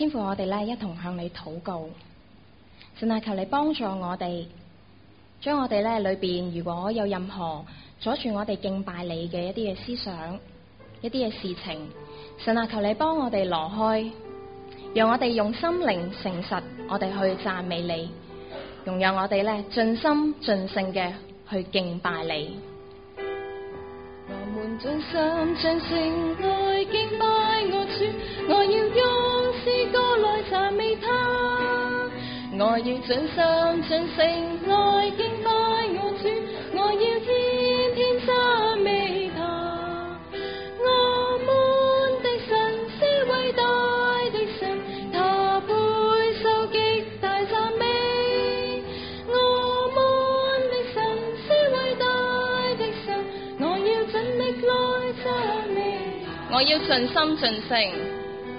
天父，我哋咧一同向你禱告。神啊，求你幫助我哋，將我哋咧裏邊如果有任何阻住我哋敬拜你嘅一啲嘅思想、一啲嘅事情，神啊，求你幫我哋挪開，讓我哋用心靈誠實，我哋去讚美你，容讓我哋咧盡心盡性嘅去敬拜你。 我們盡心盡性來敬拜我主，我要用詩歌來讚美他。我要盡心盡性來敬拜我主，我要天天讚美他。我們的神是偉大的神，他配受極大讚美。我們的神是偉大的神，我要盡力來讚美， 我要盡心盡性。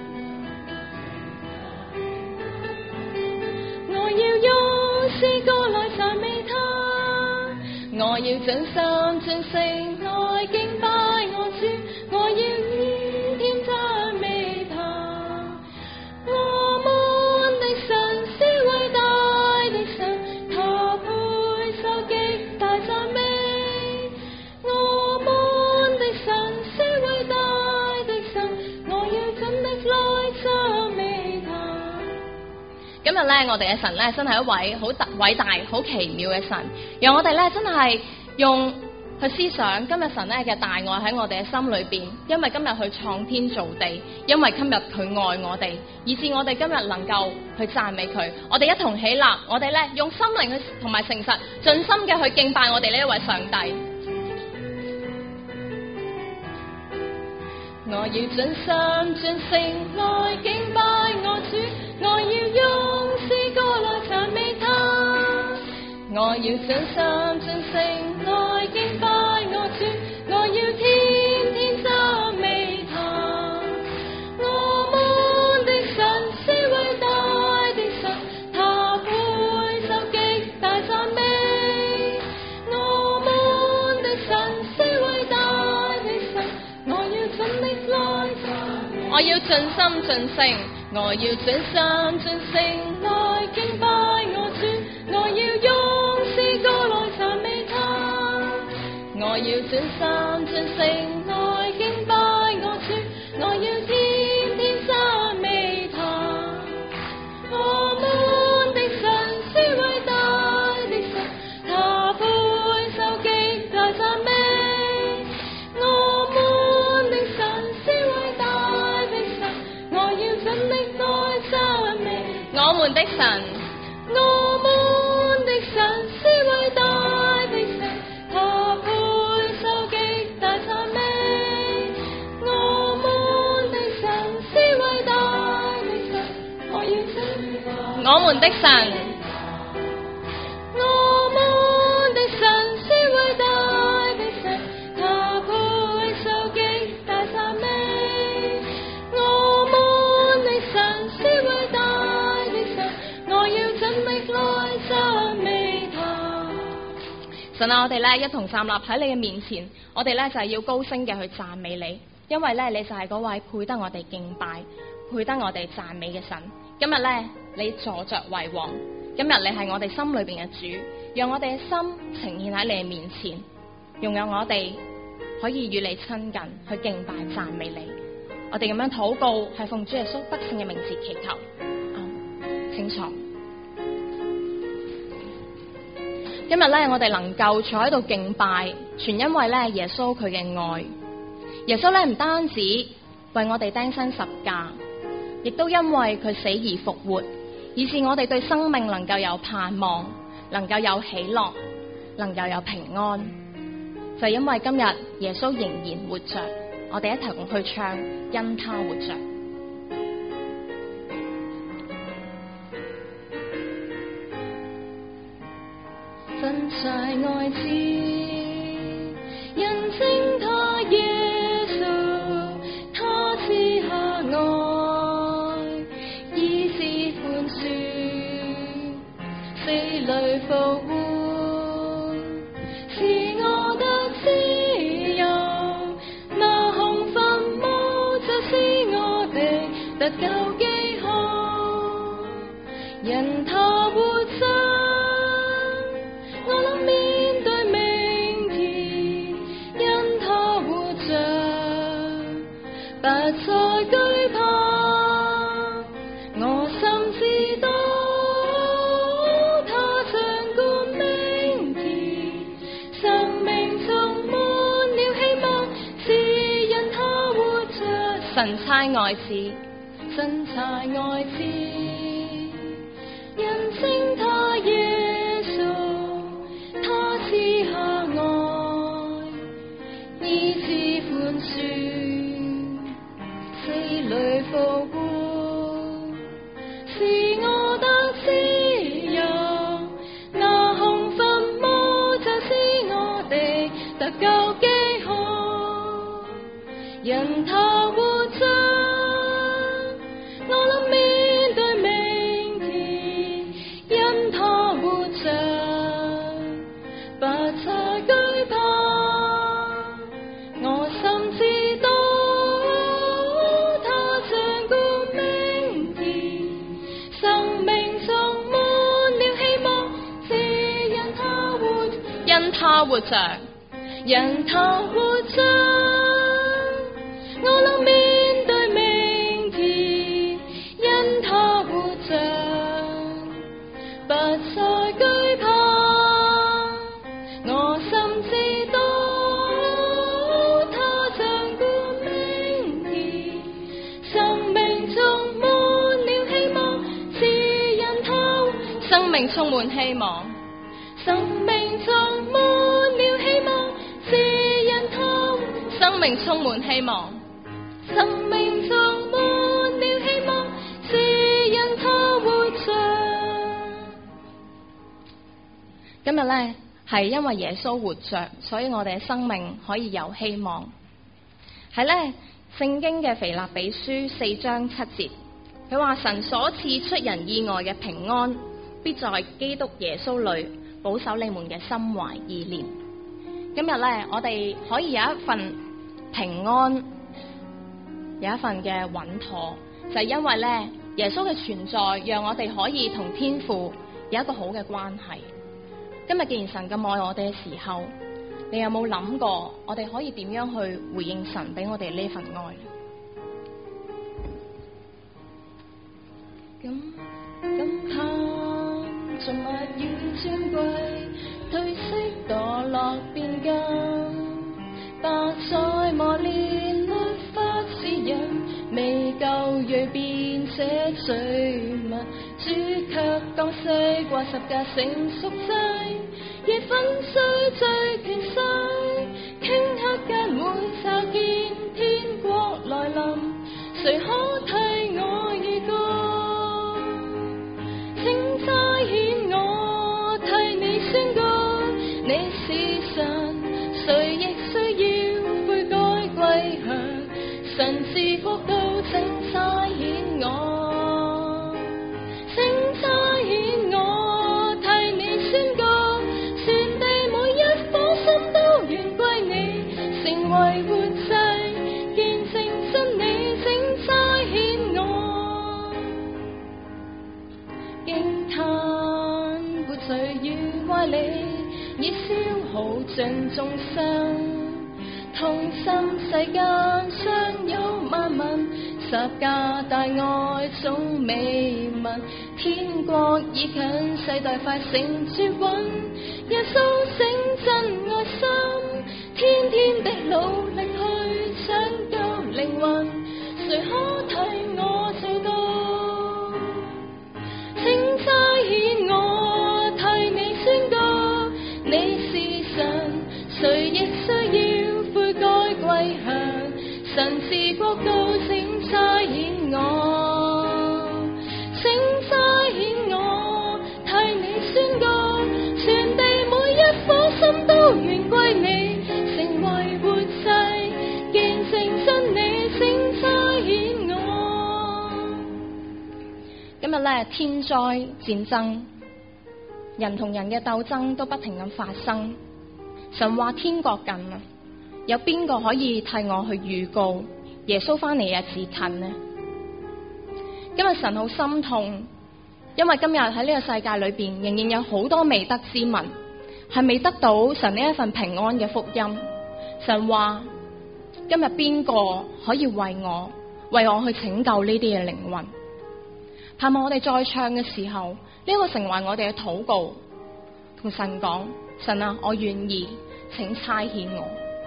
我要用詩歌來讚美他，我要盡心盡性來敬拜我主，我要天天讚美他。我們的神是偉大的神，他配受極大讚美。我們的神是偉大的神，我要盡力來讚美他。 今日咧，我哋嘅神咧，真係一位好偉大、好奇妙嘅神，讓我哋咧真係用去思想今日神咧嘅大愛喺我哋嘅心裏邊，因為今日佢創天造地，因為今日佢愛我哋，以致我哋今日能夠去讚美佢。我哋一同起立，我哋咧用心靈去同埋誠實，盡心嘅去敬拜我哋呢一位上帝。 我要盡心盡性來敬拜我主，我要用詩歌來讚美他。我要盡心盡性來敬拜我主，我要天天讚美他。我們的神是偉大的神，他配受極大讚美。我們的神是偉大的神，我要盡力來讚美， 我要盡心盡性， 我要盡心盡性來敬拜我主，我要用詩歌來讚美他。我要盡心盡性來敬拜我主，我要天天讚美他。我們的神是偉大的神，他配受極大讚美。我們的神是偉大的神，我要盡力來讚美。 我們的神， 我們的神是偉大的神，他配受極大讚美。我們的神是偉大的神，我要盡力來。 我們的神， 我們的神是偉大的神，他配受極大讚美。我們的神是偉大的神，我要盡力來讚美他。 神啊，我哋咧一同站立喺你嘅面前，我哋咧就係要高聲嘅去讚美你，因為咧你就係嗰位配得我哋敬拜、配得我哋讚美嘅神。今日咧你坐着為王，今日你係我哋心裏邊嘅主，讓我哋嘅心呈現喺你嘅面前，容讓我哋可以與你親近，去敬拜讚美你。我哋咁樣禱告，係奉主耶穌得勝嘅名字祈求。請坐。今日咧，我哋能夠坐喺度敬拜，全因為咧耶穌佢嘅愛。耶穌咧唔單止為我哋釘身十架，亦都因為佢死而復活，以致我哋對生命能夠有盼望，能夠有喜樂，能夠有平安。就因為今日耶穌仍然活着，我哋一同去唱因他活着。 真在愛子，印證他耶穌，他賜下愛，以是寬恕，死裏復活，是我的自由，那空墳墓就是我的得救記號。 不再懼怕。我心知道他掌管明天，生命充滿了希望，是因他活着。 神差愛子， 神差愛子，人稱他耶穌，他賜下愛，醫治寬恕，死裏復活，是我得自由。那空墳墓就是我的得救記號，因他活着，我能面對明天，因他活着，不再懼怕。我心知道他掌管明天，生命充滿了希望，是因他活着， 因他活着， 因他活着，我能面對明天，因他活着，不再懼怕。我心知道他掌管明天，生命充滿了希望，是因他生命充滿希望， 生命充滿了希望，是因他生命充滿希望。 生命充滿了希望，是因他活着。 今日呢，係因為耶穌活着，所以我哋嘅生命可以有希望。喺呢聖經嘅腓立比書4章7節，佢話神所賜出人意外嘅平安，必在基督耶穌裏保守你們嘅心懷意念。今日呢，我哋可以有一份平安，有一份嘅穩妥，就係因為呢耶穌嘅存在，讓我哋可以同天父有一個好嘅關係。今日既然神咁愛我哋嘅時候，你有冇諗過我哋可以點樣去回應神俾我哋呢份愛？ 感嘆造物與尊貴，褪色墮落變更，白菜磨練律法指引，未夠鋭變這罪物，主卻降世掛十架成贖祭，亦粉碎罪權勢，頃刻間會驟見天國來臨，誰可替我預告？請差遣我替你宣告，你是神，誰亦需要悔改歸向神治國度，請差遣我，請差遣我替你宣告，全地每一顆心都願歸你，成為活祭，見證真理，請差遣我。驚嘆活罪與歪理，已消耗盡眾生。同心世間尚有萬民，十架大愛總未聞，天國已近，世代快成絕穩。耶穌醒真愛心，天天的努力去搶救靈魂，誰可替我做到？請差遣我替你宣告，你是神，誰亦需要悔改歸向神治國度，請差遣我，請差遣我替你宣告，全地每一顆心都願歸你，成為活祭，見證真理，請差遣我。 今日呢，天災戰爭，人同人嘅鬥爭都不停咁發生。神話天國近啊，有邊個可以替我去預告耶穌翻嚟嘅日子近呢？今日神好心痛，因為今日喺呢個世界裏邊仍然有好多未得之民，係未得到神呢一份平安嘅福音。神話今日邊個可以為我去拯救呢啲嘅靈魂？盼望我哋再唱嘅時候，呢個成為我哋嘅禱告，同神講：神啊，我願意，請差遣我。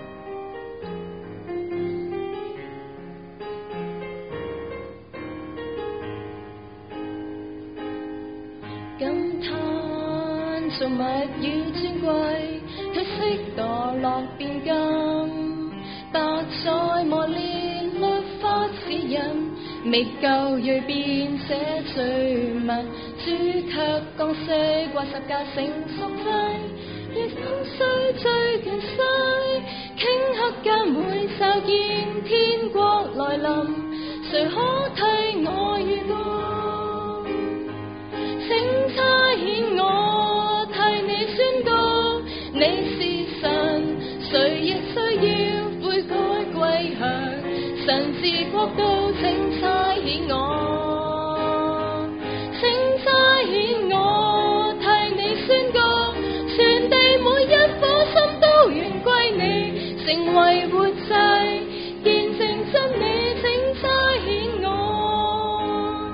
感嘆造物與尊貴，褪色墮落變金，百載磨練律法指引，未夠銳變寫罪文，主卻降世掛十架成贖祭，逆風雖最強勢，頃刻間會驟見天國來臨，誰可替我預告？請差遣我替你宣告，你是神，誰亦需要悔改歸向神治國度。請差遣我，請差遣我替你宣告，全地每一顆心都願歸你，成為活祭，見證真理。請差遣我，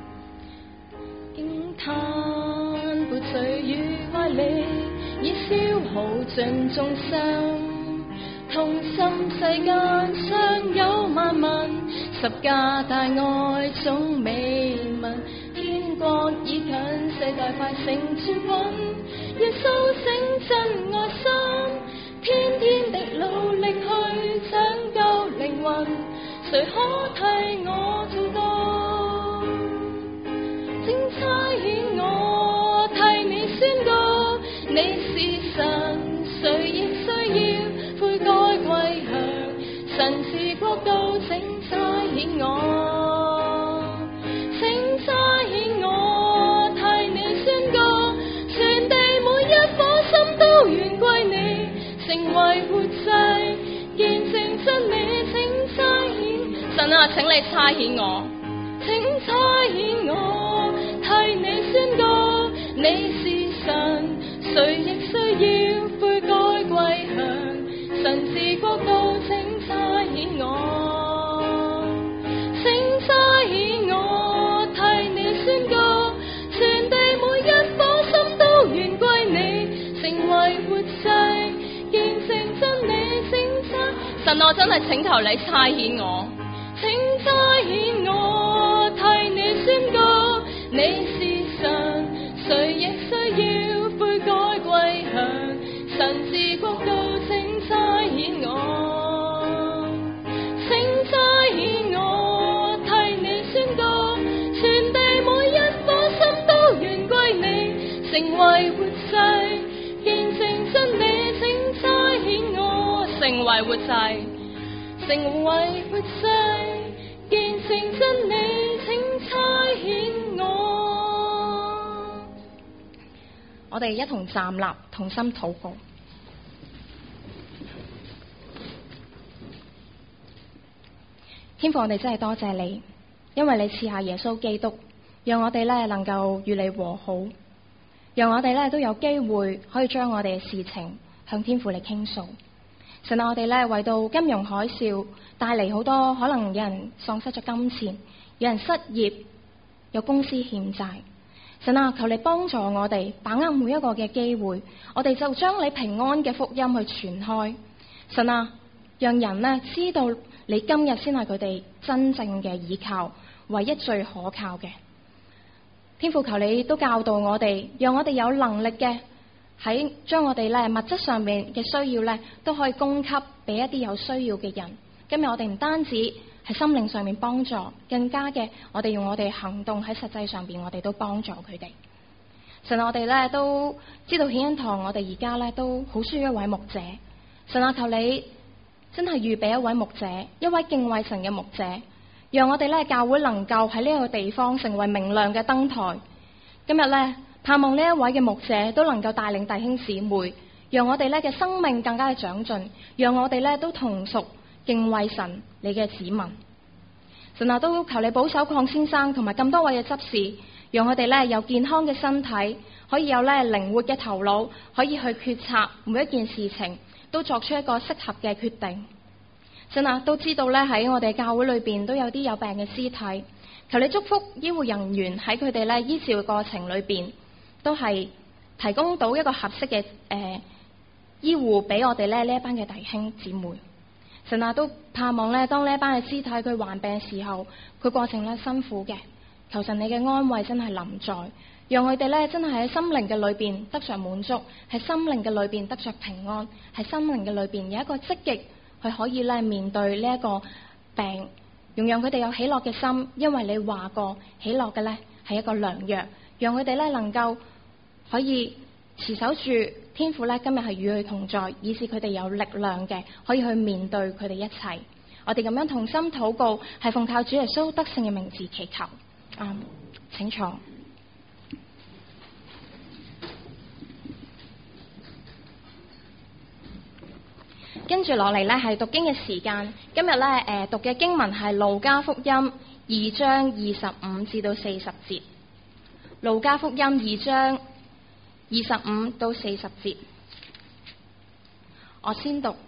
驚嘆撥罪與愛理，已消耗盡眾生，同心世間尚有萬民，十架大愛總美聞，天國已近，世界快成全穩，要蘇醒真愛心，天天的努力去搶救靈魂，誰可替我做到？請差遣我替你宣告，你是神，誰亦需要悔改歸向神治國度。請差遣我，請差遣我替你宣告，全地每一顆心都願歸你，成為活祭，見證真理。請差遣神啊，請你差遣我， 請差遣我替你宣告，你是神，誰亦需要悔改歸向神治國度。請差遣我，請差遣我替你宣告，全地每一顆心都願歸你，成為活祭，見證真理。請差神，我真係請求你差遣我， 請差遣我替你宣告，你是神，誰亦需要悔改歸向神治國度。請差遣我，請差遣我替你宣告，全地每一顆心都願歸你，成為活祭，見證真理。請差遣我， 成為活祭， 成為活祭，見證真理。請差遣我。 我哋一同站立，同心禱告。天父，我哋真係多謝你，因為你賜下耶穌基督，讓我哋咧能夠與你和好，讓我哋咧都有機會可以將我哋嘅事情向天父嚟傾訴。神啊，我哋咧為到金融海嘯帶嚟好多，可能有人喪失咗金錢，有人失業，有公司欠債。神啊，求你幫助我哋把握每一個嘅機會，我哋就將你平安嘅福音去傳開。神啊，讓人呢知道你今日先係佢哋真正嘅依靠，唯一最可靠嘅。天父，求你都教導我哋，讓我哋有能力嘅喺將我哋咧物質上面嘅需要咧都可以供給俾一啲有需要嘅人。今日我哋唔單止喺心靈上面幫助，更加嘅我哋用我哋行動喺實際上邊，我哋都幫助佢哋。神啊，我哋咧都知道顯恩堂，我哋而家咧都好需要一位牧者。神啊，求你真係預備一位牧者，一位敬畏神嘅牧者，讓我哋咧教會能夠喺呢個地方成為明亮嘅燈台。今日咧盼望呢一位嘅牧者都能夠帶領弟兄姊妹，讓我哋咧嘅生命更加嘅長進，讓我哋咧都同屬敬畏神你嘅子民。神啊，都求你保守鄺先生同埋咁多位嘅執事，讓我哋咧有健康嘅身體，可以有咧靈活嘅頭腦，可以去決策每一件事情，都作出一個適合嘅決定。 神啊，都知道咧喺我哋教會裏邊都有啲有病嘅屍體，求你祝福醫護人員喺佢哋咧醫治嘅過程裏邊，都係提供到一個合適嘅醫護俾我哋咧呢一班嘅弟兄姊妹。神啊，都盼望咧當呢一班嘅屍體佢患病嘅時候，佢過程咧辛苦嘅，求神你嘅安慰真係臨在，讓佢哋咧真係喺心靈嘅裏邊得着滿足，喺心靈嘅裏邊得着平安，喺心靈嘅裏邊有一個積極去可以咧面對呢一個病，讓佢哋有喜樂嘅心，因為你話過喜樂嘅咧係一個良藥，讓佢哋咧能夠可以持守住天父咧今日係與佢同在，以致佢哋有力量嘅可以去面對佢哋一切。我哋咁樣同心禱告，係奉靠主耶穌得勝嘅名字祈求。請坐。跟住落嚟呢係讀經嘅時間。今日呢讀嘅經文係路加福音2章25至到40節。路加福音2章25到40節，我先讀。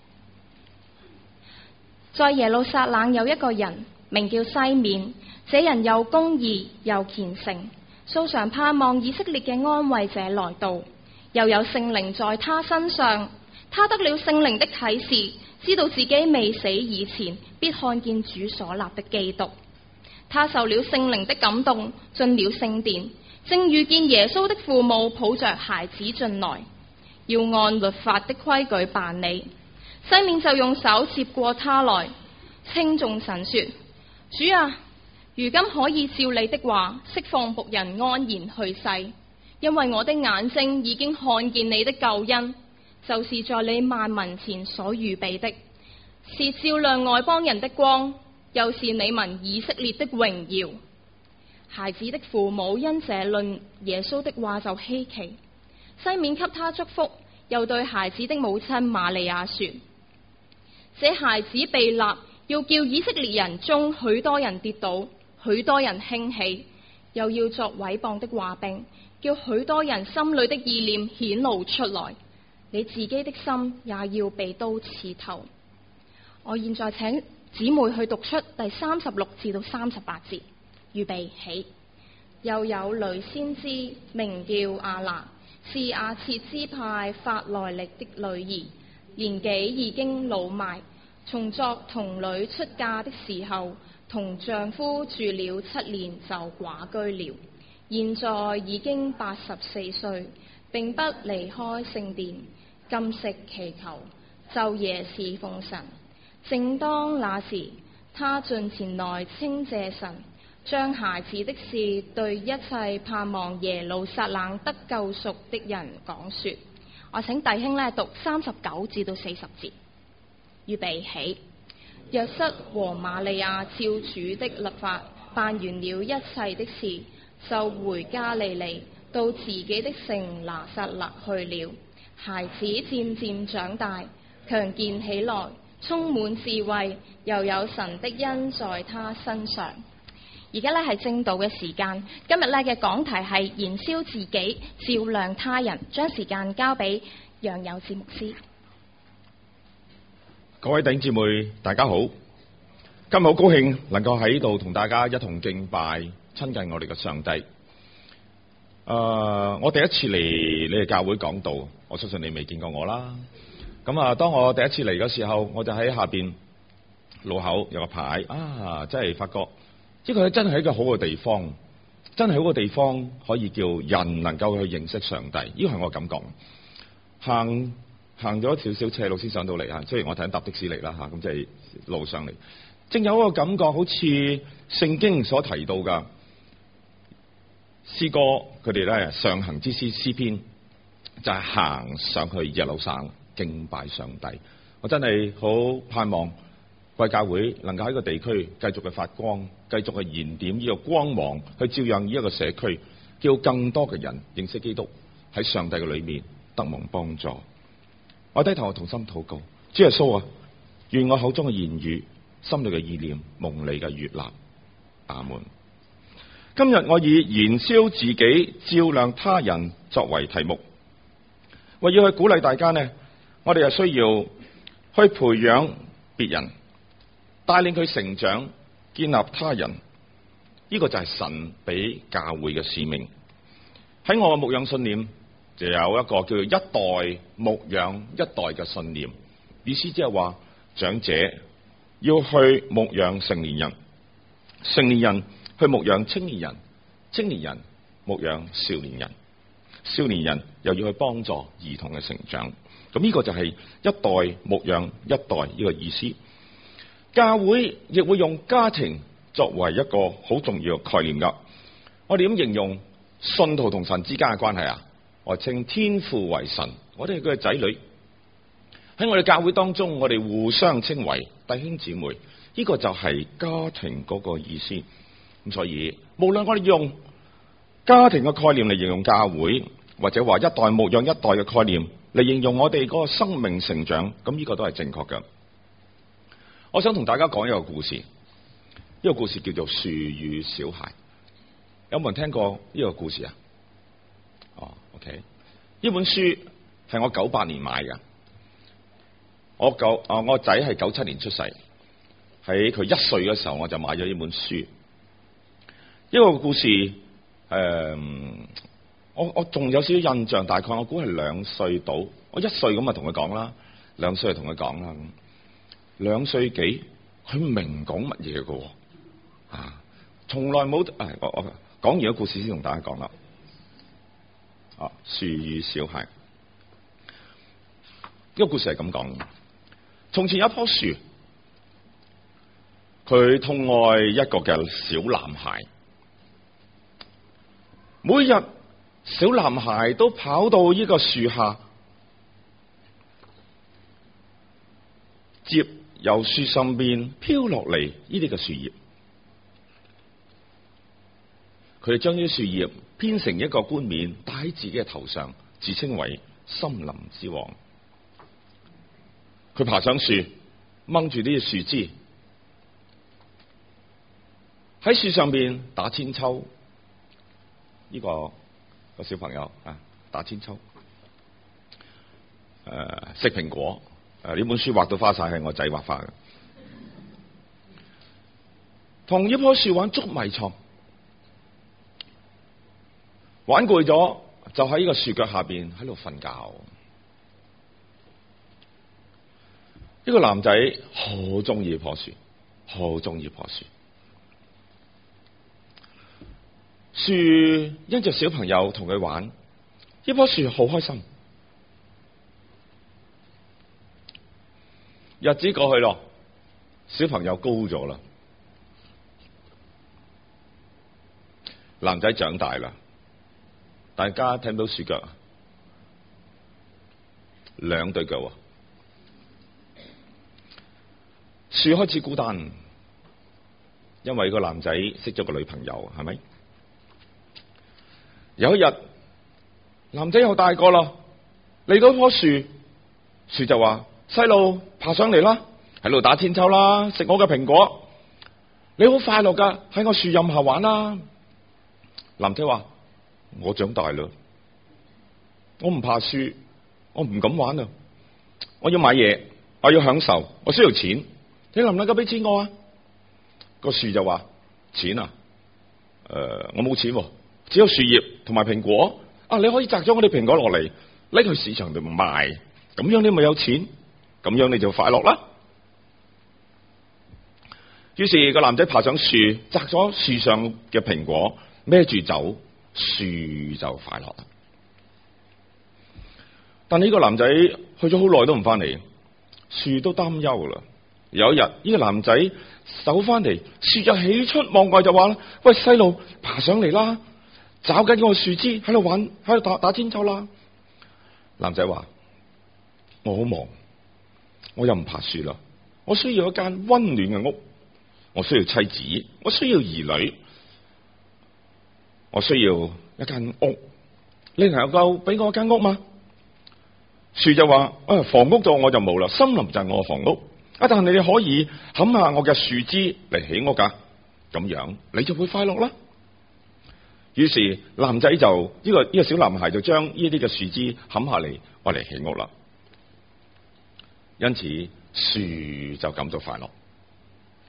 在耶路撒冷有一個人名叫西面，這人又公義又虔誠，素常盼望以色列嘅安慰者來到，又有聖靈在他身上。他得了聖靈的啟示，知道自己未死以前必看見主所立的基督。他受了聖靈的感動，進了聖殿，正遇見耶穌的父母抱着孩子進來，要按律法的規矩辦理。西面就用手接過他來，稱頌神說：主啊，如今可以照你的話釋放僕人安然去世，因為我的眼睛已經看見你的救恩，就是在你萬民前所預備的，是照亮外邦人的光，又是你民以色列的榮耀。孩子的父母因這論耶穌的話就稀奇。西面給他祝福，又對孩子的母親瑪利亞說：這孩子被立，要叫以色列人中許多人跌倒，許多人興起，又要作毀謗的話柄，叫許多人心裏的意念顯露出來。你自己的心也要被刀刺透。我現在請姊妹去讀出第36至到38節。預備起。又有女先知名叫亞拿，是亞設支派法內力的女兒，年紀已經老邁，從作童女出嫁的時候，同丈夫住了7年就寡居了，現在已經84歲，並不離開聖殿，禁食祈求，晝夜侍奉神。正當那時，他進前來稱謝神，將孩子的事對一切盼望耶路撒冷得救贖的人講說。我請弟兄讀39至到40節。預備起。約瑟和瑪利亞照主的律法辦完了一切的事，就回加利利，到自己的城拿撒勒去了。孩子漸漸長大，強健起來，充滿智慧，又有神的恩在他身上。而家係正道嘅時間，今日嘅講題係燃燒自己，照亮他人。將時間交俾楊友智牧師。 各位弟兄姊妹，大家好！今日好高興能夠喺度同大家一同敬拜，親近我哋嘅上帝。我第一次嚟你哋教會講道，我相信你未見過我啦。咁當我第一次嚟嘅時候，我就喺下邊路口有個牌真係發覺呢個真係一個好嘅地方，真係好嘅地方可以叫人能夠去認識上帝。呢個係我感覺。行咗少少斜路先上到嚟啊！雖然我睇緊搭的士嚟啦咁即係路上嚟，正有一個感覺，好似聖經所提到噶詩歌，佢哋咧上行之詩篇就係行上去耶路撒冷敬拜上帝。我真係好盼望貴教會能夠喺個地區繼續嘅發光，繼續去燃點呢個光芒，去照亮呢一個社區，叫更多嘅人認識基督，喺上帝嘅裏面得蒙幫助。我低頭，我同心禱告，主耶穌啊，願我口中嘅言語、心裏嘅意念蒙你嘅悅納。阿門。今日我以燃燒自己，照亮他人作為題目，為要去鼓勵大家呢，我哋係需要去培養別人， 帶領佢成長，建立他人。呢個就係神俾教會嘅使命。喺我嘅牧養信念就有一個叫做一代牧養一代嘅信念，意思即係話長者要去牧養成年人，成年人去牧養青年人，青年人牧養少年人，少年人又要去幫助兒童嘅成長。咁呢個就係一代牧養一代呢個意思。教會亦會用家庭作為一個好重要嘅概念噶。我哋點形容信徒同神之間嘅關係啊？我稱天父為神，我哋係佢嘅仔女。喺我哋教會當中，我哋互相稱為弟兄姊妹，呢個就係家庭嗰個意思。咁所以無論我哋用家庭嘅概念嚟形容教會，或者話一代牧養一代嘅概念嚟形容我哋嗰個生命成長，咁呢個都係正確嘅。我想同大家講一個故事，呢個故事叫做樹與小孩。有冇人聽過呢個故事啊？OK， 呢本書係我98年買嘅。我個仔係97年出世，喺佢1歲嘅時候我就買咗呢本書。呢個故事我仲有少少印象，大概我估係2歲到。我1歲咁啊同佢講啦，2歲就同佢講啦。2歲幾，佢唔明講乜嘢嘅喎，從來冇。我講完個故事先同大家講啦。樹與小孩，呢個故事係咁講。從前有一棵樹，佢痛愛一個嘅小男孩。每日小男孩都跑到呢個樹下，接由樹上邊飄落嚟呢啲嘅樹葉。佢哋將呢啲樹葉編成一個冠冕，戴喺自己嘅頭上，自稱為森林之王。佢爬上樹，掹住呢啲樹枝，喺樹上邊打千秋。呢個小朋友打千秋，食蘋果。呢本書畫到花晒，係我仔畫花嘅。同呢棵樹玩捉迷藏，玩攰咗就喺呢個樹腳下邊喺度瞓覺。呢個男仔好中意棵樹，好中意棵樹。樹因着小朋友同佢玩，呢棵樹好開心。日子過去咯，小朋友高咗啦，男仔長大啦，大家睇唔到樹腳，2對腳。樹開始孤單，因為個男仔識咗個女朋友，係咪？有一日，男仔又大個啦，嚟到棵樹，樹就話：細路爬上嚟啦，喺度打千秋啦，食我嘅蘋果，你好快樂噶，喺我樹蔭下玩啦。男仔話：我長大啦，我唔怕樹，我唔敢玩啦，我要買嘢，我要享受，我需要錢，你能唔能夠俾錢我啊？個樹就話：錢啊，我冇錢，只有樹葉同埋蘋果。你可以摘咗我哋蘋果落嚟，拎去市場度賣，咁樣你咪有錢，咁樣你就快樂啦。於是個男仔爬上樹，摘咗樹上嘅蘋果，孭住走，樹就快樂啦。但呢個男仔去咗好耐都唔翻嚟，樹都擔憂啦。有一日，呢個男仔走翻嚟，樹就喜出望外就話啦：喂，細路，爬上嚟啦，找緊個樹枝喺度玩，喺度打千秋啦。男仔話：我好忙，我又唔爬樹啦，我需要一間溫暖嘅屋，我需要妻子，我需要兒女，我需要一間屋，你能夠俾我一間屋嗎？樹就話：房屋咗我就冇啦，森林就係我嘅房屋。但係你哋可以冚下我嘅樹枝嚟起屋噶，咁樣你就會快樂啦。於是男仔就呢個小男孩就將呢啲嘅樹枝冚下嚟，我嚟起屋啦。因此樹就感到快樂。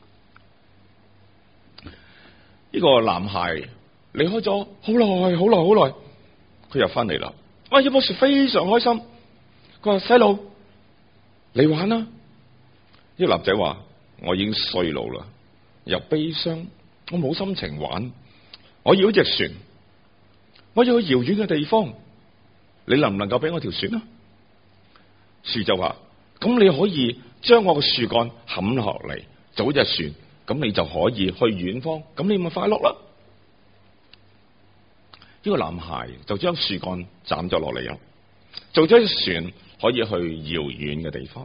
呢個男孩離開咗好耐好耐好耐，佢又翻嚟啦。葉波樹非常開心，佢話：細路，你玩啦！呢個男仔話：我已經衰老啦，又悲傷，我冇心情玩。我要一隻船，我要去遙遠嘅地方。你能唔能夠俾我條船啊？樹就話：咁你可以將我嘅樹幹冚落嚟，做一隻船，咁你就可以去遠方，咁你咪快樂啦。呢個男孩就將樹幹斬咗落嚟啦，做咗一隻船，可以去遙遠嘅地方。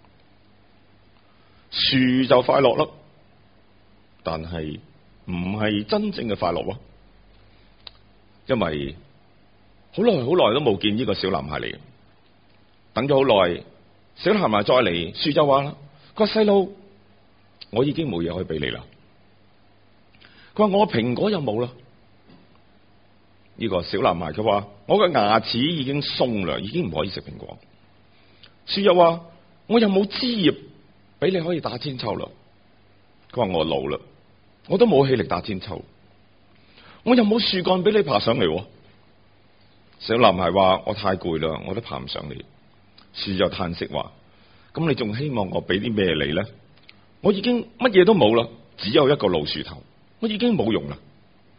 樹就快樂啦，但係唔係真正嘅快樂喎，因為好耐好耐都冇見呢個小男孩嚟，等咗好耐，小男孩再嚟，樹就話啦：個細路，我已經冇嘢可以俾你啦。佢話：我蘋果又冇啦。呢個小男孩佢話：我嘅牙齒已經鬆啦，已經唔可以食蘋果。樹又話：我又冇枝葉俾你可以打千秋啦。佢話：我老啦，我都冇氣力打千秋。我又冇樹幹俾你爬上嚟。小男孩話：我太攰啦，我都爬唔上嚟。樹就嘆息話：咁你仲希望我俾啲咩你呢？我已經乜嘢都冇啦，只有一個老樹頭，我已經冇用啦。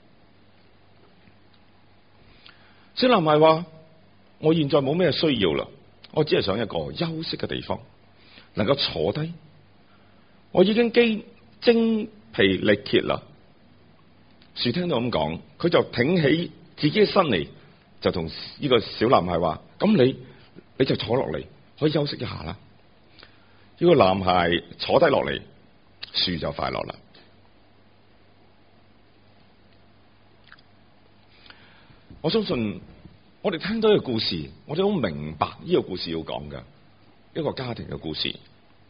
小男孩話：我現在冇咩需要啦，我只係想一個休息嘅地方，能夠坐低。我已經精疲力竭啦。樹聽到咁講，佢就挺起自己嘅身嚟，就同呢個小男孩話：咁你就坐落嚟，可以休息一下啦。呢個男孩坐低落嚟，樹就快樂啦。我相信我哋聽到呢個故事，我哋好明白呢個故事要講嘅一個家庭嘅故事。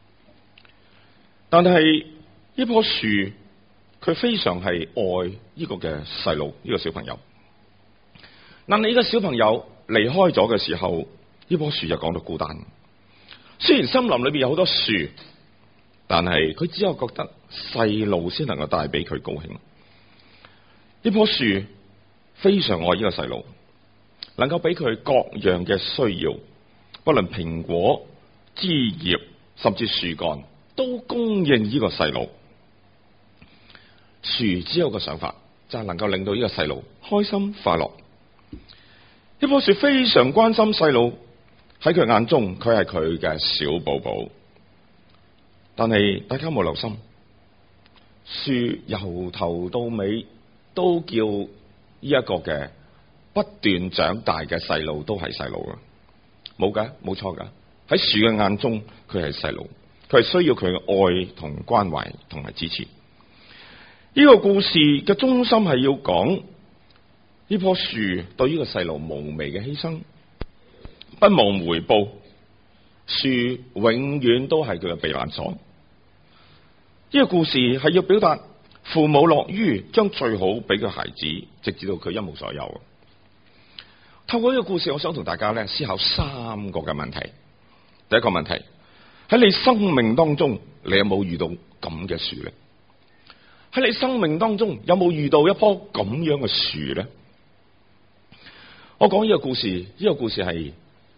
但係呢棵樹，佢非常係愛呢個嘅細路，呢個小朋友。但係呢個小朋友離開咗嘅時候，呢棵樹就講到孤單。雖然森林裏邊有好多樹，但係佢只有覺得細路先能夠帶俾佢高興。呢棵樹非常愛呢個細路，能夠俾佢各樣嘅需要，不論蘋果、枝葉，甚至樹幹，都供應呢個細路。樹只有個想法，就係能夠令到呢個細路開心快樂。呢棵樹非常關心細路，喺佢眼中，佢係佢嘅小寶寶。但係大家有冇留心，樹由頭到尾都叫呢一個嘅不斷長大嘅細路都係細路啊？冇噶，冇錯噶。喺樹嘅眼中，佢係細路，佢係需要佢嘅愛同關懷同埋支持。呢個故事嘅中心係要講呢棵樹對呢個細路無微嘅犧牲，不忘回報。樹永遠都係佢嘅避難所。呢個故事係要表達父母樂於將最好俾佢孩子，直至到佢一無所有。透過呢個故事，我想同大家思考3個嘅問題。第一個問題，喺你生命當中，你有冇遇到咁嘅樹呢？喺你生命當中有冇遇到一棵咁樣嘅樹呢？我講呢個故事，呢個故事係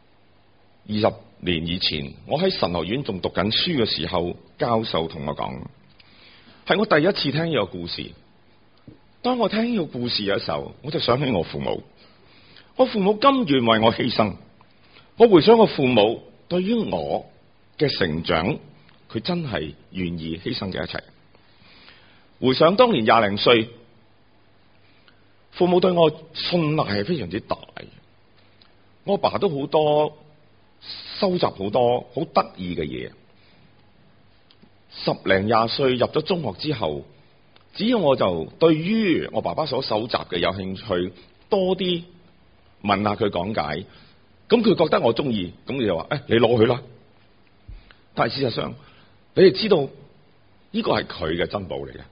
20年以前，我喺神學院仲讀緊書嘅時候，教授同我講，係我第一次聽呢個故事。當我聽呢個故事嘅時候，我就想起我父母。我父母甘願為我犧牲。我回想我父母對於我嘅成長，佢真係願意犧牲嘅一切。回想當年20零歲，父母對我信賴係非常之大。我爸都好多收集好多好得意嘅嘢。10零20歲入咗中學之後，只要我就對於我爸爸所搜集嘅有興趣，多啲問下佢講解，咁佢覺得我中意，咁你就話你攞去啦。但係事實上，你哋知道呢個係佢嘅珍寶嚟嘅。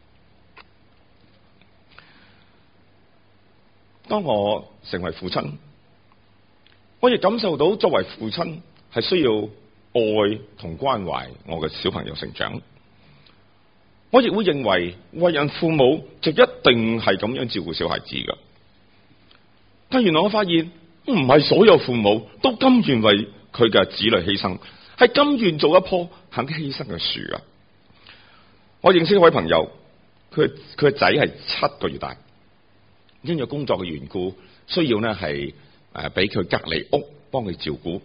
當我成為父親，我亦感受到作為父親係需要愛同關懷我嘅小朋友成長。 我亦會認為為人父母就一定係咁樣照顧小孩子㗎。但原來我發現唔係所有父母都甘願為佢嘅子女犧牲，係甘願做一棵肯犧牲嘅樹啊！我認識一位朋友，佢嘅仔係7個月大，因為工作嘅緣故，需要呢係俾佢隔離屋幫佢照顧。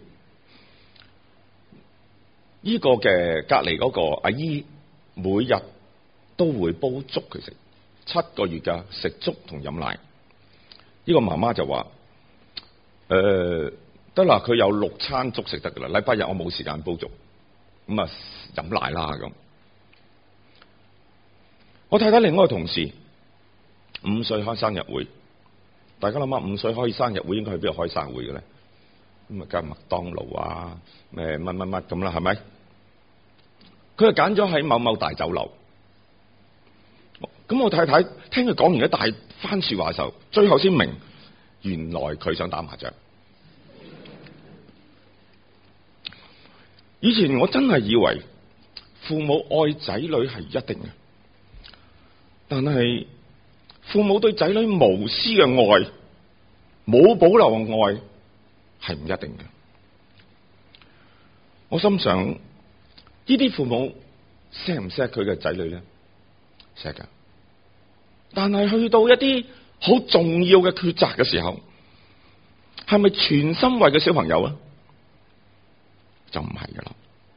呢個嘅隔離嗰個阿姨每日都會煲粥佢食，7個月㗎，食粥同飲奶。呢個媽媽就話：得啦，佢有6餐粥食得㗎啦。禮拜日我冇時間煲粥，咁啊飲奶啦咁。我睇睇另外一個同事5歲開生日會，大家諗下5歲開生日會應該去邊度開生日會嘅咧？咁啊，梗係麥當勞啊，咩乜乜乜咁啦，係咪？佢就揀咗喺某某大酒樓。咁我太太聽佢講完一大番說話嘅時候，最後先明，原來佢想打麻將。以前我真係以為父母愛仔女係一定嘅，但係父母對仔女無私嘅愛、冇保留嘅愛係唔一定嘅。我心想，呢啲父母錫唔錫佢嘅仔女咧？錫㗎。但係去到一啲好重要嘅抉擇嘅時候，係咪全心為個小朋友啊？就唔係噶啦。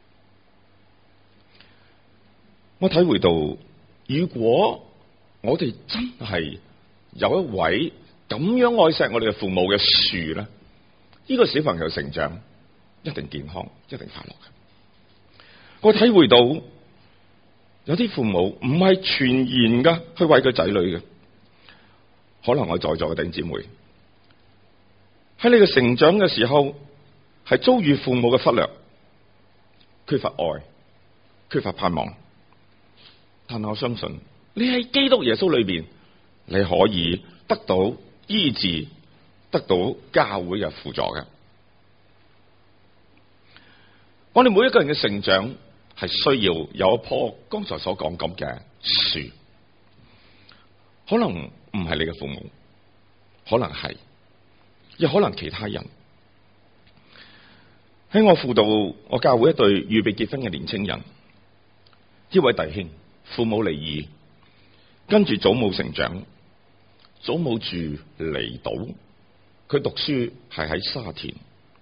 我體會到，如果我哋真係有一位咁樣愛錫我哋嘅父母嘅樹咧，呢個小朋友成長一定健康，一定快樂嘅。我體會到有啲父母唔係全然嘅去為佢仔女嘅，可能我在座嘅弟兄姊妹喺你嘅成長嘅時候係遭遇父母嘅忽略，缺乏愛，缺乏盼望。但我相信你喺基督耶穌裏邊，你可以得到醫治，得到教會嘅輔助嘅。我哋每一個人嘅成長係需要有一棵剛才所講咁嘅樹，可能唔係你嘅父母，可能係，亦可能其他人。喺我輔導我教會一對預備結婚嘅年青人，呢位弟兄父母離異，跟住祖母成長，祖母住離島，佢讀書係喺沙田。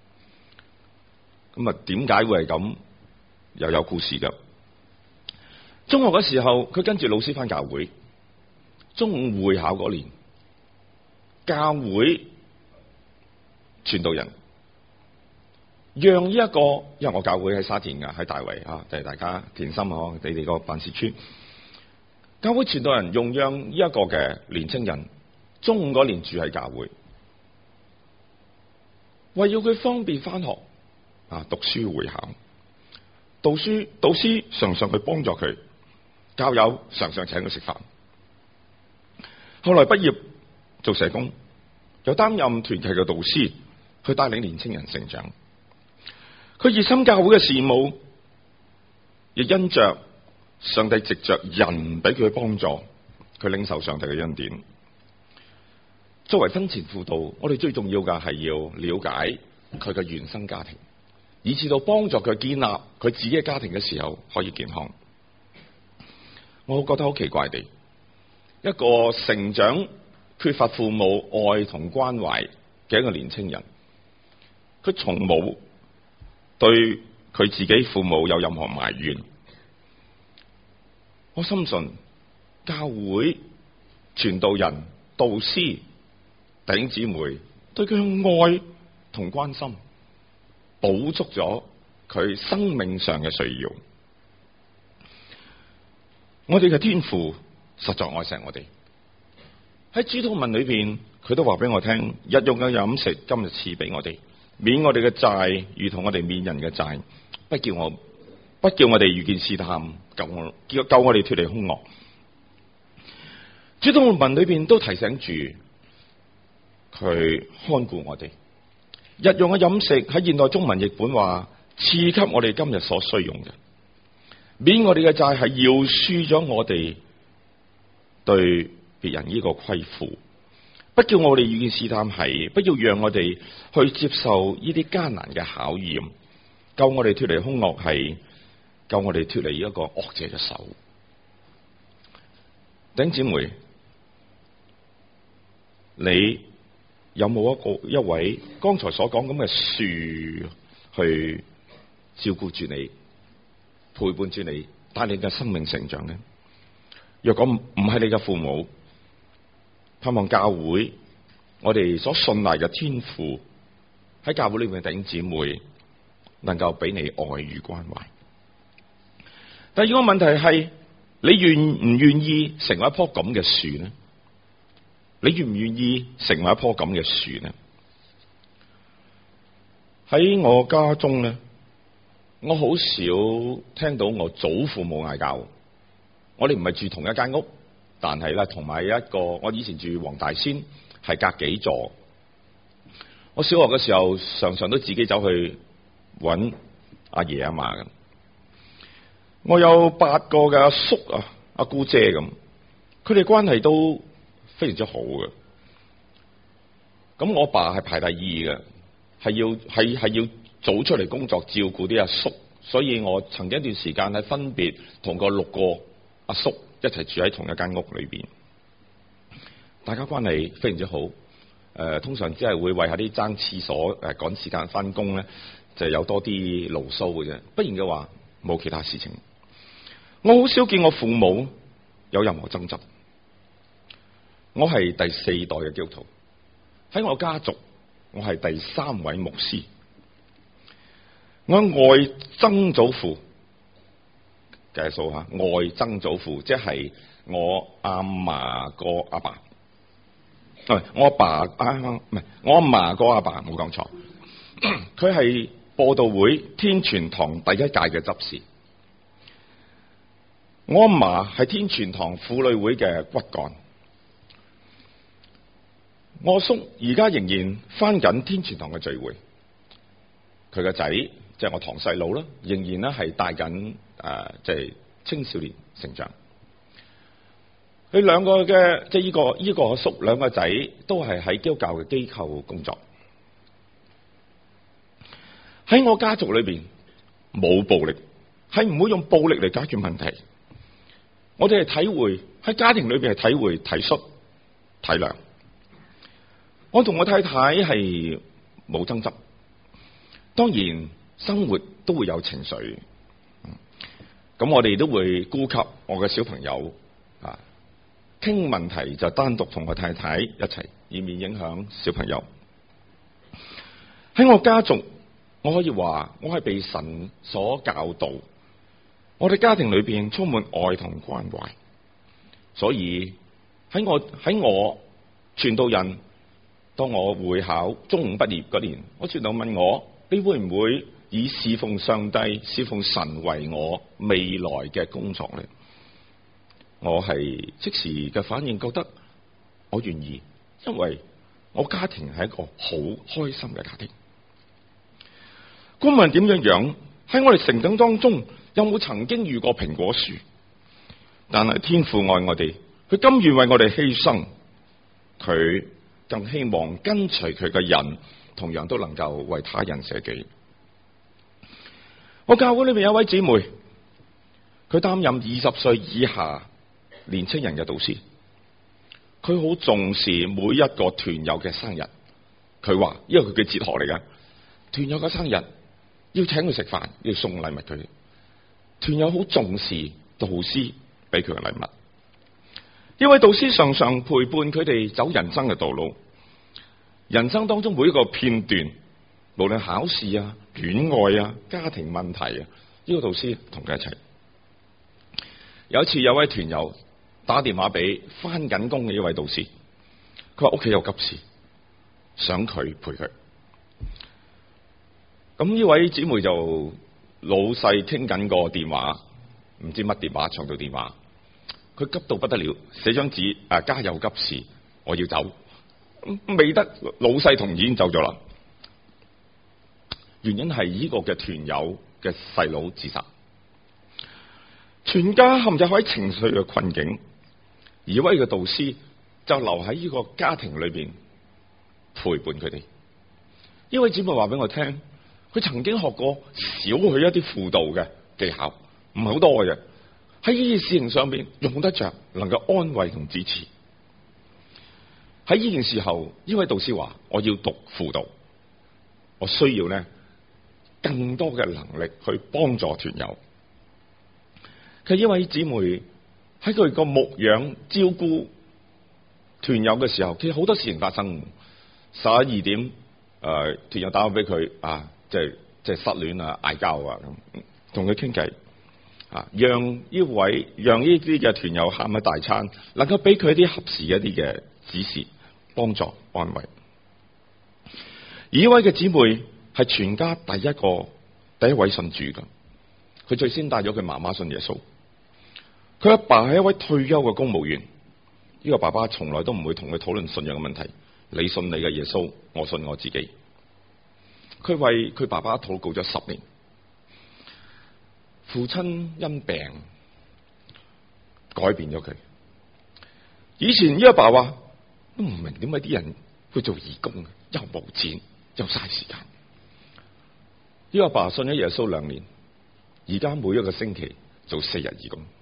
咁啊，點解會係咁？又有故事噶。中學嘅時候，佢跟住老師返教會，中午會考嗰年，教會傳道人讓呢一個，因為我教會喺沙田噶，喺大圍啊，就係大家田心嗬，你哋個辦事處。教會傳道人用讓呢一個嘅年青人，中午嗰年住喺教會，為要佢方便返學啊，讀書會考。導師常常去幫助佢，教友常常請佢食飯。後來畢業做社工，又擔任團契嘅導師，去帶領年青人成長。佢熱心教會嘅事務，亦因着上帝藉着人俾佢幫助，佢領受上帝嘅恩典。作為婚前輔導，我哋最重要嘅係要了解佢嘅原生家庭，以至到幫助佢建立佢自己嘅家庭嘅時候可以健康。我覺得好奇怪地，一個成長缺乏父母愛同關懷嘅一個年青人，佢從冇對佢自己父母有任何埋怨。我深信教會傳道人、導師、弟兄姊妹對佢嘅愛同關心，補足咗佢生命上嘅需要。我哋嘅天父實在愛錫我哋。喺主禱文裏邊，佢都話俾我聽，日用嘅飲食今日賜俾我哋，免我哋嘅債，如同我哋免人嘅債，不叫我哋遇見試探，救我哋脫離兇惡。主禱文裏邊都提醒住佢看顧我哋。日用嘅飲食喺現代中文譯本話，賜給我哋今日所需用嘅， 免我哋嘅債係饒恕咗我哋對別人呢個虧負，不叫我哋遇見試探係，不要讓我哋去接受呢啲艱難嘅考驗，救我哋脫離兇惡係，救我哋脫離一個惡者嘅手。弟兄姊妹，你有冇一位剛才所講咁嘅樹去照顧住你，陪伴住你，帶你嘅生命成長呢？若果唔係你嘅父母，盼望教會我哋所信賴嘅天父喺教會裏面嘅弟兄姊妹能夠俾你愛與關懷。第二個問題係，你願唔願意成為一棵咁嘅樹呢？你願唔願意成為一棵咁嘅樹呢？喺我家中呢，我好少聽到我祖父母嗌交。我哋唔係住同一間屋，但係咧同埋一個，我以前住黃大仙，係隔幾座。我小學嘅時候，常常都自己走去揾阿爺阿嫲嘅。我有8個嘅阿叔啊、阿姑姐咁，佢哋關係都非常之好嘅。咁我爸係排第2嘅，係要早出嚟工作照顧啲阿叔，所以我曾經一段時間係分別同個6個阿叔一齊住喺同一間屋裏邊，大家關係非常之好。通常只係會為下啲爭廁所趕時間翻工咧，就有多啲牢騷嘅啫。不然嘅話，冇其他事情。我好少見我父母有任何爭執。我係第4代嘅基督徒，喺我家族我係第3位牧師。我外曾祖父計數下，外曾祖父即係我阿嫲個阿爸，我阿爸唔係我阿嫲個阿爸，冇講錯。佢係播道會天全堂第1屆嘅執事。我阿嫲係天全堂婦女會嘅骨幹。我叔而家仍然返緊天全堂嘅聚會，佢個仔即係我堂細佬啦，仍然咧係帶緊即係青少年成長。佢兩個嘅即係呢個叔兩個仔都係喺基督教嘅機構工作。喺我家族裏邊冇暴力，係唔會用暴力嚟解決問題。我哋係體會喺家庭裏邊係體會體恤體諒。我同我太太係冇爭執，當然生活都會有情緒。咁我哋都會顧及我嘅小朋友啊，傾問題就單獨同我太太一齊，以免影響小朋友。喺我家族，我可以話我係被神所教導，我哋家庭裏邊充滿愛同關懷，所以喺我傳道人，當我會考中五畢業嗰年，我傳道問我：你會唔會以侍奉上帝、侍奉神為我未來嘅工作呢？我係即時嘅反應，覺得我願意，因為我家庭係一個好開心嘅家庭。觀問點樣喺我哋成長當中，有冇曾經遇過蘋果樹？但係天父愛我哋，佢甘願為我哋犧牲，佢更希望跟隨佢嘅人，同樣都能夠為他人捨己。我教會裏面有一位姊妹，佢擔任20歲以下年青人嘅導師，佢好重視每一個團友嘅生日。佢話，因為佢嘅哲學嚟㗎，團友嘅生日要請佢食飯，要送禮物佢。團友好重視導師俾佢嘅禮物。呢位導師常常陪伴佢哋走人生嘅道路，人生當中每一個片段，無論考試啊、戀愛啊、家庭問題啊，呢個導師同佢一齊。有一次有位團友打電話俾返緊工嘅一位導師，佢話屋企有急事，想佢陪佢。咁呢位姊妹就老細傾緊個電話，唔知乜電話，長途電話。佢急到不得了，寫張紙家有急事，我要走。未得老細同意已經走咗啦。原因係呢個嘅團友嘅細佬自殺。 全家陷入喺情緒嘅困境，而一位嘅導師就留喺呢個家庭裏邊陪伴佢哋。呢位姊妹話俾我聽，佢曾經學過少許一啲輔導嘅技巧，唔係好多嘅啫。喺呢件事情上邊用得着，能夠安慰同支持。喺呢件事後，呢位導師話：我要讀輔導，我需要呢更多嘅能力去幫助團友。佢呢位姊妹喺佢個牧養照顧團友嘅時候，其實好多事情發生。12點，團友打電話俾佢啊，即係失戀啊、嗌交啊咁，同佢傾偈啊，讓呢啲嘅團友喊一大餐，能夠俾佢啲合時一啲嘅指示、幫助、安慰。而呢位嘅姊妹係全家第一位信主噶，佢最先帶咗佢媽媽信耶穌。佢阿爸係一位退休嘅公務員，呢個爸爸從來都唔會同佢討論信仰嘅問題。你信你嘅耶穌，我信我自己。佢為佢爸爸禱告咗10年。父親因病改變咗佢。以前呢個爸話都唔明點解啲人會做義工嘅，又冇錢又嘥時間。呢個爸信咗耶穌2年，而家每一個星期做4日義工。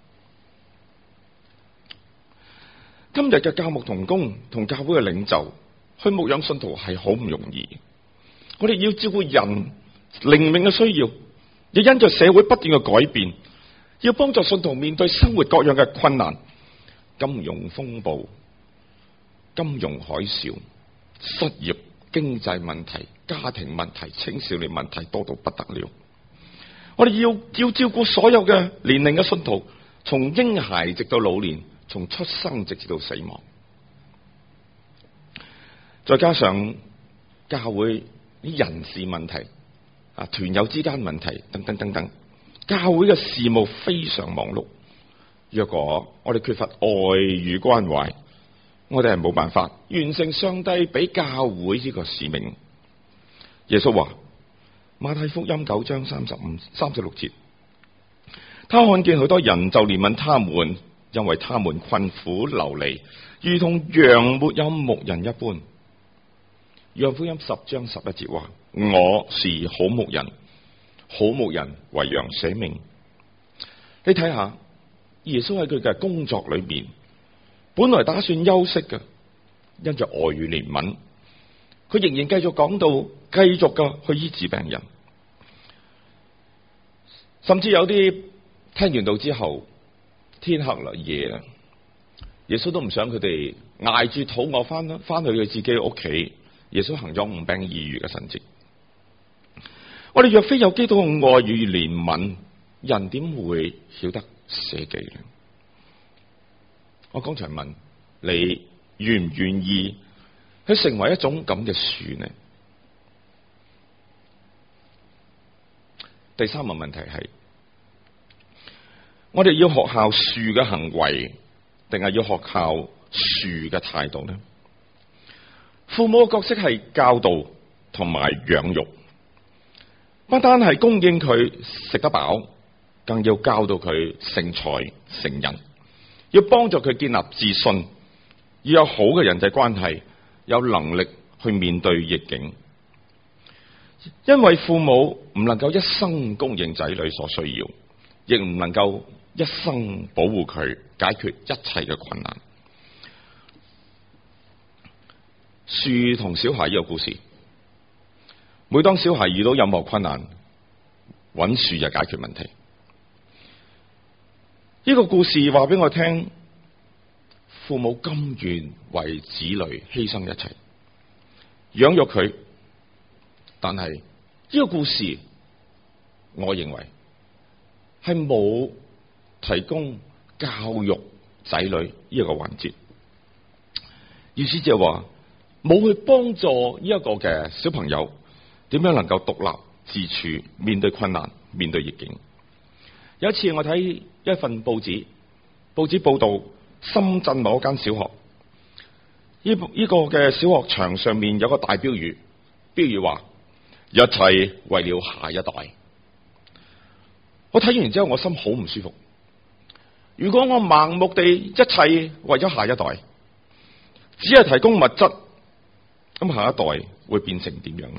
今日嘅教牧同工同教會嘅領袖去牧養信徒係好唔容易。我哋要照顧人靈命嘅需要，亦因着社會不斷嘅改變，要幫助信徒面對生活各樣嘅困難，金融風暴、金融海嘯、失業、經濟問題、家庭問題、青少年問題多到不得了。我哋要照顧所有嘅年齡嘅信徒，從嬰孩直到老年，從出生直至到死亡，再加上教會啲人事問題啊、團友之間問題等等等等，教會嘅事務非常忙碌。若果我哋缺乏愛與關懷，我哋係冇辦法完成上帝俾教會呢個使命。耶穌話：馬太福音9章36節，他看見許多人就憐憫他們，因為他們困苦流離，如同羊沒有牧人一般。約福音10章11節話：我是好牧人，好牧人為羊捨命。你睇下，耶穌喺佢嘅工作裏面，本來打算休息嘅，因着愛與憐憫，佢仍然繼續講到，繼續嘅去醫治病人。甚至有啲聽完道之後，天黑啦，夜啦，耶穌都唔想佢哋挨住肚餓翻去佢自己屋企。耶穌行咗5餅2魚嘅神蹟。我哋若非有基督嘅愛與憐憫，人點會曉得捨己呢？我剛才問你，願唔願意去成為一種咁嘅樹呢？第3個問題係，我哋要學效樹嘅行為，定係要學效樹嘅態度呢？父母嘅角色係教導同埋養育，不單係供應佢食得飽，更要教導佢成才成人，要幫助佢建立自信，要有好嘅人際關係，有能力去面對逆境。因為父母唔能夠一生供應仔女所需要，亦唔能夠一生保護佢，解決一切嘅困難。樹同小孩呢個故事，每當小孩遇到任何困難，揾樹就解決問題。呢個故事話俾我聽，父母甘願為子女犧牲一切，養育佢。但係呢個故事，我認為係冇提供教育仔女呢個環節，意思就係話冇去幫助呢一個嘅小朋友點樣能夠獨立自處，面對困難，面對逆境。有一次我睇一份報紙報道深圳某間小學，呢個嘅小學牆上面有個大標語話：一切為了下一代。我睇完之後，我心好唔舒服， 如果我盲目地一切為咗下一代，只係提供物質，咁下一代會變成點樣呢？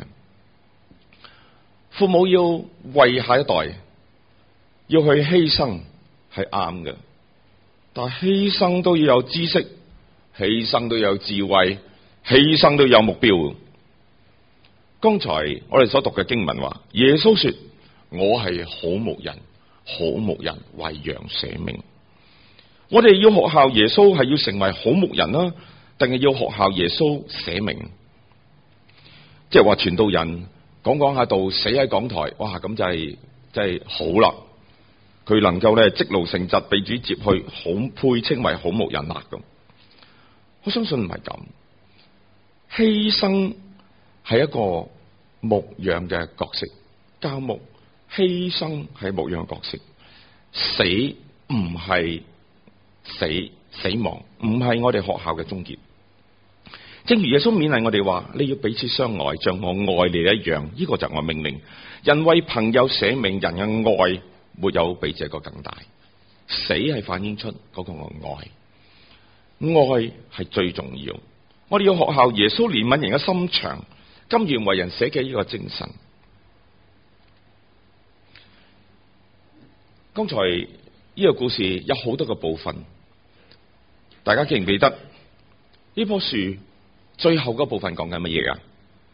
父母要為下一代要去犧牲係啱嘅，但係犧牲都要有知識，犧牲都有智慧，犧牲都有目標。剛才我哋所讀嘅經文話，耶穌說：我係好牧人，好牧人為羊捨命。我哋要學效耶穌，係要成為好牧人啦，定係要學效耶穌捨命？即係話傳道人講下道，死喺講台，哇！咁就係好啦。佢能夠咧積勞成疾，被主接去，好配稱為好牧人啦咁。我相信唔係咁，犧牲係一個牧養嘅角色，教牧犧牲係牧養嘅角色，死唔係死亡，唔係我哋學校嘅終結。正如耶穌勉勵我哋話，你要彼此相愛，像我愛你一樣，呢個就係我命令。人為朋友捨命，人嘅愛沒有比這個更大。死係反映出嗰個愛，愛係最重要。我哋要學效耶穌憐憫人嘅心腸，甘願為人捨嘅呢個精神。剛才呢個故事有好多個部分，大家記唔記得呢棵樹最後嗰部分講緊乜嘢啊？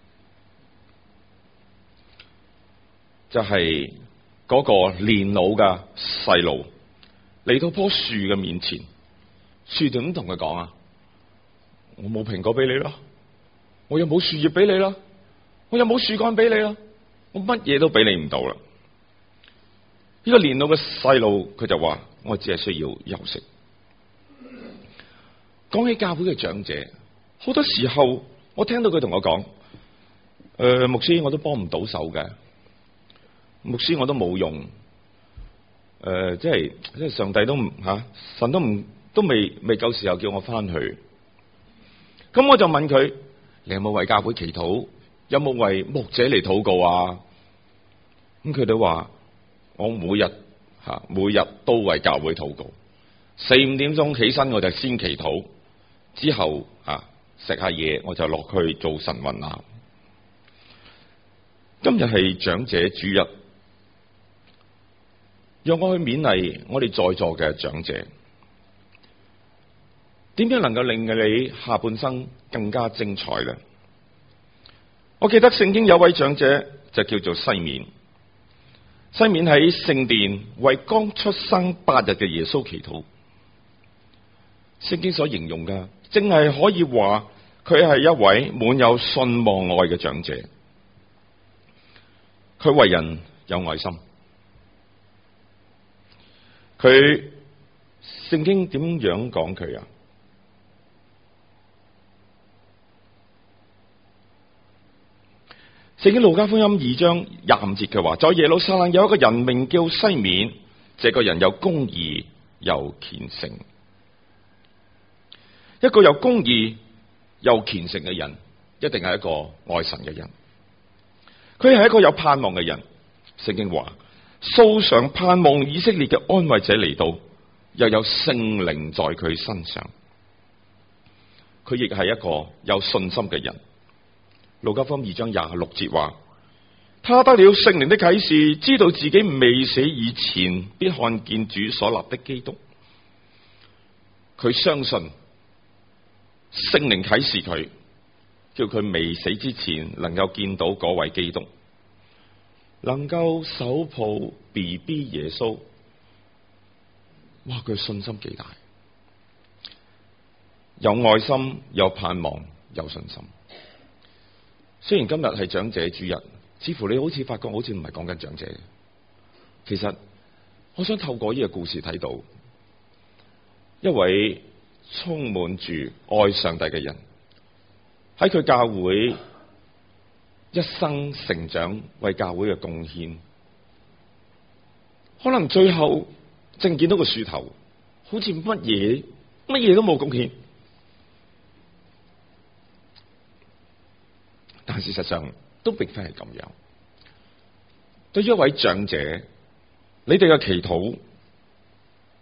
就係嗰個年老嘅細路嚟到棵樹嘅面前，樹點同佢講啊？我冇蘋果俾你啦，我又冇樹葉俾你啦，我又冇樹幹俾你啦，我乜嘢都俾你唔到啦。呢個年老嘅細路佢就話：我只係需要休息。講起教會嘅長者，好多時候我聽到佢同我講：牧師，我都幫唔到手嘅，牧師我都冇用，即係上帝都唔神都未夠時候叫我翻去。咁我就問佢：你有冇為教會祈禱？有冇為牧者嚟禱告啊？咁佢都話：我每日都為教會禱告，4-5點鐘起身我就先祈禱，之後食下嘢我就落去做晨運啦。今日係長者主日，讓我去勉勵我哋在座嘅長者，點樣能夠令你下半生更加精彩呢？我記得聖經有位長者就叫做西面。西面喺聖殿為剛出生8日嘅耶穌祈禱。聖經所形容嘅，正係可以話佢係一位滿有信望愛嘅長者。佢為人有愛心。佢聖經點樣講佢啊？聖經路加福音2章25節佢話：在耶路撒冷有一個人名叫西面，這個人有公義又虔誠。一個有公義又虔誠嘅人，一定係一個愛神嘅人。佢係一個有盼望嘅人。聖經話：素常盼望以色列嘅安慰者嚟到，又有聖靈在佢身上。佢亦係一個有信心嘅人。路加福音2章26節話：他得了聖靈的啟示，知道自己未死以前必看見主所立的基督。佢相信聖靈啟示佢，叫佢未死之前能夠見到嗰位基督，能夠手抱 BB 耶穌。哇！佢信心幾大，有愛心，有盼望，有信心。雖然今日係長者主日，似乎你好似發覺好似唔係講緊長者。其實我想透過呢個故事睇到一位充滿住愛上帝嘅人，喺佢教會一生成長，為教會嘅貢獻。可能最後正見到個樹頭，好似乜嘢都冇貢獻。但事實上都並非係咁樣。對於一位長者，你哋嘅祈禱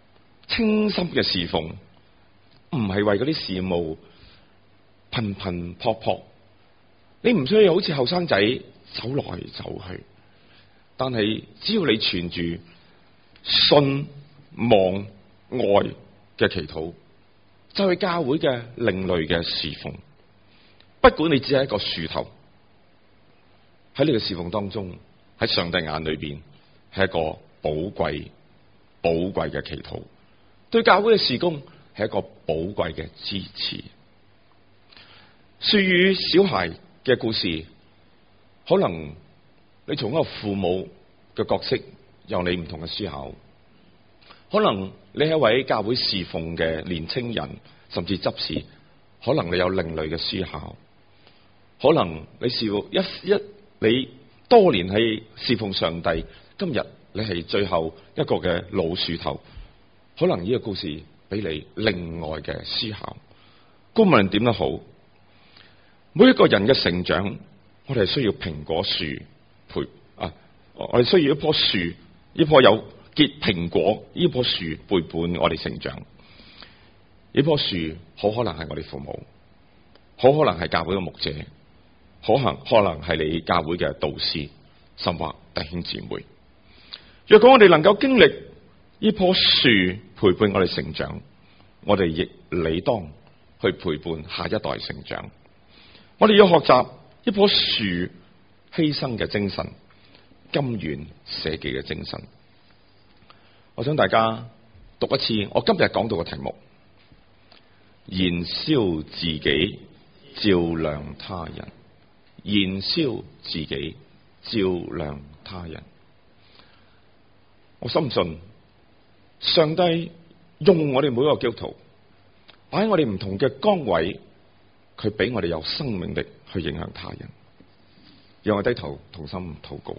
清心嘅侍奉，唔係為嗰啲事務頻頻撲撲。你唔需要好似後生仔走來走去，但係只要你存住信望愛嘅祈禱，就係教會嘅另類嘅侍奉。不管你只係一個樹頭，喺你嘅侍奉當中，喺上帝眼裏邊係一個寶貴嘅祈禱，對教會嘅事工係一個寶貴嘅支持。樹與小孩嘅故事，可能你從一個父母嘅角色有你唔同嘅思考，可能你係一位教會侍奉嘅年青人，甚至執事，可能你有另類嘅思考，可能你你多年係侍奉上帝，今日你係最後一個嘅老樹頭，可能呢個故事俾你另外嘅思考。無論點都好，每一個人嘅成長，我哋係需要蘋果樹我哋需要一棵樹，呢棵有結蘋果，呢棵樹陪伴我哋成長。呢棵樹好可能係我哋父母，好可能係教會嘅牧者，可能係你教會嘅導師，甚或弟兄姊妹。若果我哋能夠經歷呢棵樹陪伴我哋成長，我哋亦理當去陪伴下一代成長。我哋要學習一棵樹犧牲嘅精神，甘願捨己嘅精神。我想大家讀一次我今日講到嘅題目：燃燒自己，照亮他人。燃燒自己，照亮他人。我深信上帝用我哋每一個基督徒擺喺我哋唔同嘅崗位，佢俾我哋有生命力去影響他人。讓我低頭同心禱告。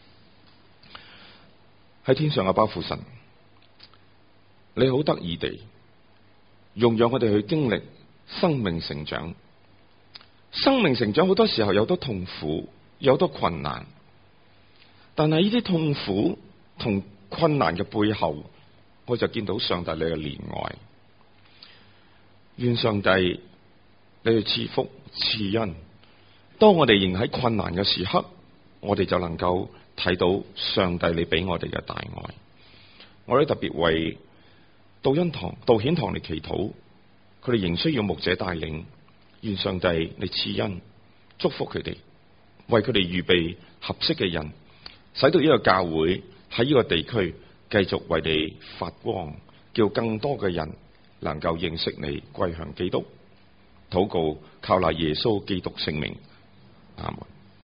喺天上嘅爸父神，你好得意地容讓我哋去經歷生命成長。生命成長好多時候有多痛苦，有多困難，但係呢啲痛苦同困難嘅背後，我就見到上帝你嘅憐愛。願上帝你去賜福賜恩，當我哋仍喺困難嘅時刻，我哋就能夠睇到上帝你俾我哋嘅大愛。我哋特別為道顯堂嚟祈禱，佢哋仍需要牧者帶領。願上帝你賜恩祝福佢哋，為佢哋預備合適嘅人，使到呢個教會喺呢個地區繼續為你發光，叫更多嘅人能夠認識你，歸向基督。禱告靠賴耶穌基督聖名，阿門。